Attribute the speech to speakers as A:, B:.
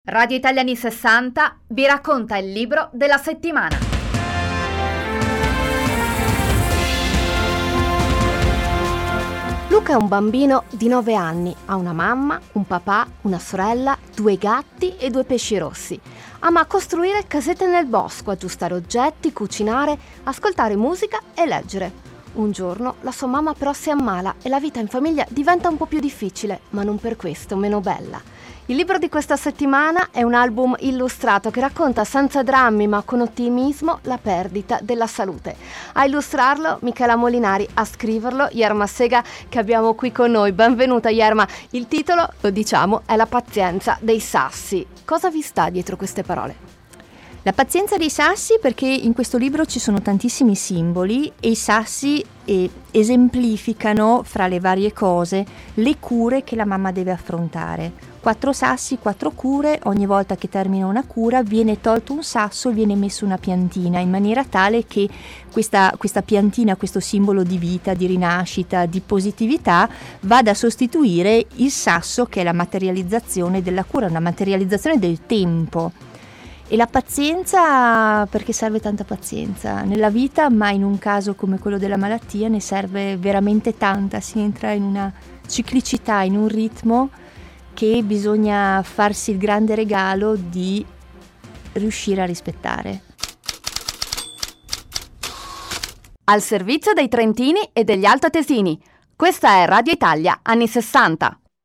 A: Radio Italia anni 60 vi racconta il libro della settimana.
B: Luca è un bambino di 9 anni, ha una mamma, un papà, una sorella, 2 gatti e 2 pesci rossi. Ama costruire casette nel bosco, aggiustare oggetti, cucinare, ascoltare musica e leggere. Un giorno la sua mamma però si ammala e la vita in famiglia diventa un po' più difficile, ma non per questo meno bella. Il libro di questa settimana è un album illustrato che racconta senza drammi ma con ottimismo la perdita della salute. A illustrarlo Michela Molinari, a scriverlo Yerma Sega, che abbiamo qui con noi. Benvenuta Yerma. Il titolo, lo diciamo, è La pazienza dei sassi. Cosa vi sta dietro queste parole?
C: La pazienza dei sassi, perché in questo libro ci sono tantissimi simboli e i sassi esemplificano, fra le varie cose, le cure che la mamma deve affrontare. 4 sassi, 4 cure. Ogni volta che termina una cura viene tolto un sasso e viene messo una piantina, in maniera tale che questa piantina, questo simbolo di vita, di rinascita, di positività, vada a sostituire il sasso, che è la materializzazione della cura, una materializzazione del tempo. E la pazienza, perché serve tanta pazienza nella vita, ma in un caso come quello della malattia ne serve veramente tanta. Si entra in una ciclicità, in un ritmo che bisogna farsi il grande regalo di riuscire a rispettare.
A: Al servizio dei trentini e degli altoatesini. Questa è Radio Italia anni 60.